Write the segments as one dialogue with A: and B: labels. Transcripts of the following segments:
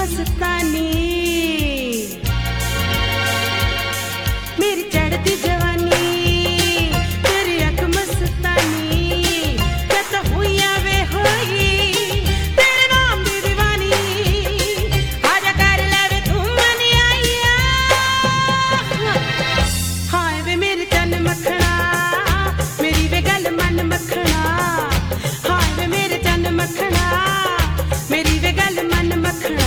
A: मस्तानी मेरी चढ़ती जवानी तेरी अख मस्तानी क्या तो हुई वे होई तेरे नाम दी दीवानी आजा कर ले वे तू मनी आईया हाय वे मेरे चन मखना मेरी वे गल मन मखना हाय वे मेरे चन मखना मेरी वे गल मन मखना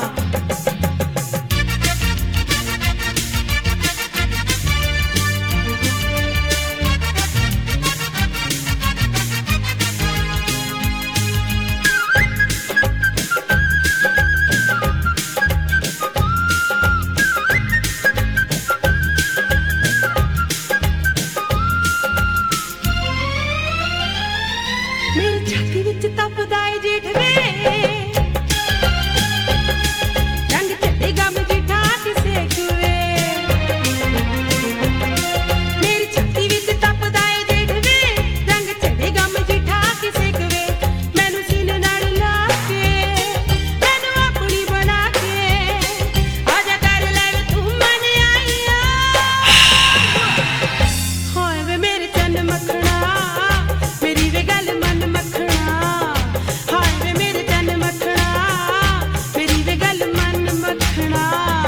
A: मेरी छाती विच तपदा ए जेठ वे रंग चढ़े गम जिठा किसे कुवे मेरी छाती विच तपदा ए जेठ वे रंग चढ़े गम जिठा किसे कुवे मैनू सीने नाल ला के मैनू अपनी बना के आजा कर ले तू मन आईया हाय वे मेरे चन मखना मेरी वे गल मन मखना हाय वे मेरे चन मखना मेरी वे गल मन मखना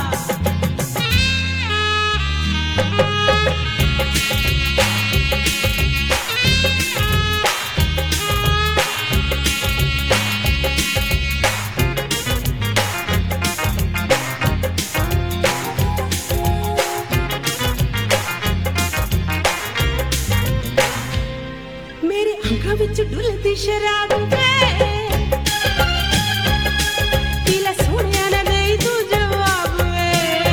A: मेरे अंगां विच डुलदी शराब वे पीला सोहणिया ना देई तू जवाब वे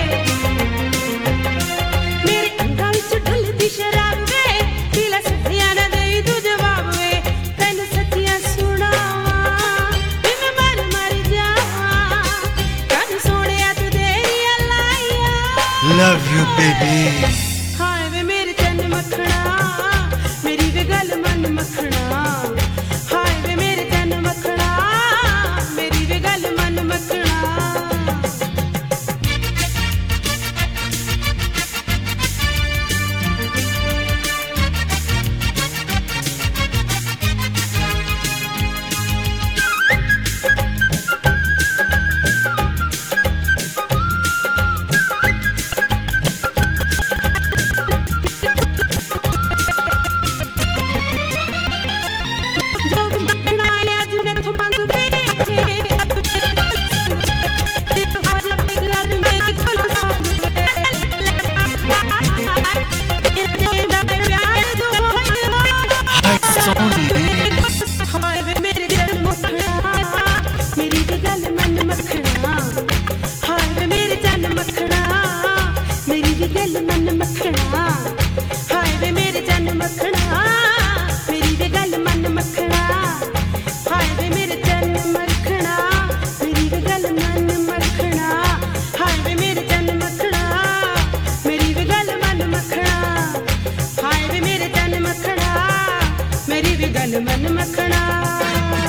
A: मेरे अंगां विच डुलदी शराब वे पीला सोहणिया ना देई तू जवाब वे तैनू सच्चियां सुणावां जिवें मर मर जावां कद सोहणिया तू देरिया लाईया
B: Love you, baby.
A: हाय वे मेरे चन मखना मेरी वे गल मन मखना हाय वे मेरे चन मखना मेरी वे गल मन मखना जब मखना आया जुने तो मंग पे दिल आज अपने घर में खोलो सब तेरा प्यार दो
B: Hi, Sony.
A: हाय वे मेरे दिल मखना मेरी वे गल मन मखना हाय वे मेरे चन मखना मेरी वे गल मन मखना हाय वे मेरे चन मखना मेरी वे गल मन मखना हाय वे मेरे चन मखना मेरी वे गल मन मखना हाय वे मेरे चन मखना मेरी वे गल मन मखना हाय वे मेरे चन मखना मेरी वे गल मन मखना